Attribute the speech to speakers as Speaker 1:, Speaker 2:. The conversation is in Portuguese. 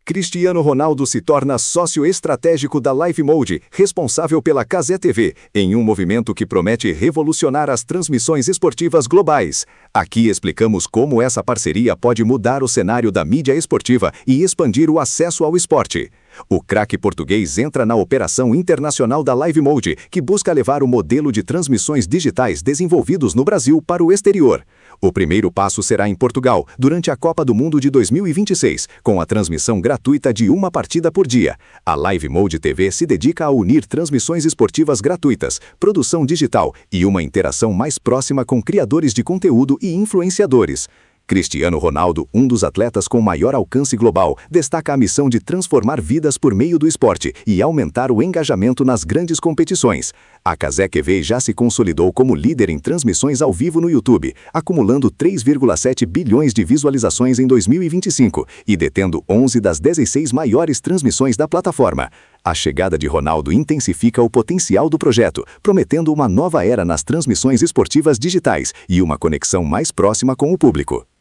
Speaker 1: Cristiano Ronaldo se torna sócio estratégico da LiveMode, responsável pela Cazé TV, em um movimento que promete revolucionar as transmissões esportivas globais. Aqui explicamos como essa parceria pode mudar o cenário da mídia esportiva e expandir o acesso ao esporte. O craque português entra na operação internacional da LiveMode, que busca levar o modelo de transmissões digitais desenvolvidos no Brasil para o exterior. O primeiro passo será em Portugal, durante a Copa do Mundo de 2026, com a transmissão gratuita de uma partida por dia. A LiveMode TV se dedica a unir transmissões esportivas gratuitas, produção digital e uma interação mais próxima com criadores de conteúdo e influenciadores. Cristiano Ronaldo, um dos atletas com maior alcance global, destaca a missão de transformar vidas por meio do esporte e aumentar o engajamento nas grandes competições. A Cazé TV já se consolidou como líder em transmissões ao vivo no YouTube, acumulando 3,7 bilhões de visualizações em 2025 e detendo 11 das 16 maiores transmissões da plataforma. A chegada de Ronaldo intensifica o potencial do projeto, prometendo uma nova era nas transmissões esportivas digitais e uma conexão mais próxima com o público.